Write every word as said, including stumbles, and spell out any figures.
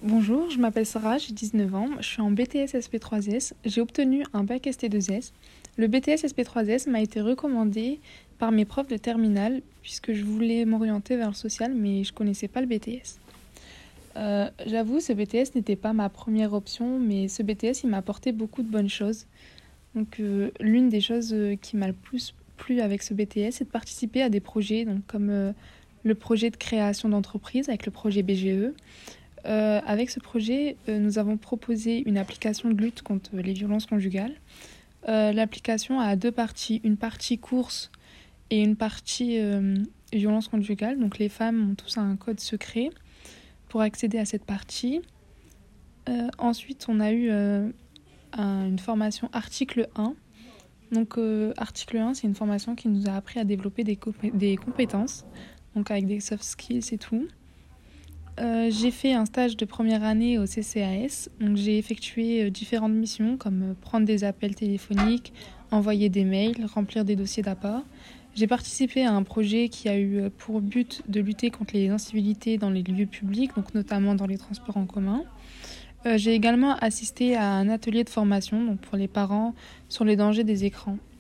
Bonjour, je m'appelle Sarah, j'ai dix-neuf ans, je suis en B T S S P trois S, j'ai obtenu un bac S T deux S. Le B T S S P trois S m'a été recommandé par mes profs de terminale puisque je voulais m'orienter vers le social mais je connaissais pas le B T S. Euh, j'avoue, ce B T S n'était pas ma première option, mais ce B T S il m'a apporté beaucoup de bonnes choses. Donc euh, l'une des choses euh, qui m'a le plus plu avec ce B T S, c'est de participer à des projets donc, comme euh, le projet de création d'entreprise avec le projet B G E. Euh, avec ce projet, euh, nous avons proposé une application de lutte contre les violences conjugales. Euh, l'application a deux parties, une partie course et une partie euh, violence conjugale. Donc les femmes ont tous un code secret pour accéder à cette partie. Euh, ensuite, on a eu euh, un, une formation article un. Donc euh, article un, c'est une formation qui nous a appris à développer des, compé- des compétences, donc avec des soft skills et tout. Euh, j'ai fait un stage de première année au C C A S, donc j'ai effectué euh, différentes missions comme euh, prendre des appels téléphoniques, envoyer des mails, remplir des dossiers d'apport. J'ai participé à un projet qui a eu euh, pour but de lutter contre les incivilités dans les lieux publics, donc notamment dans les transports en commun. Euh, j'ai également assisté à un atelier de formation donc pour les parents sur les dangers des écrans.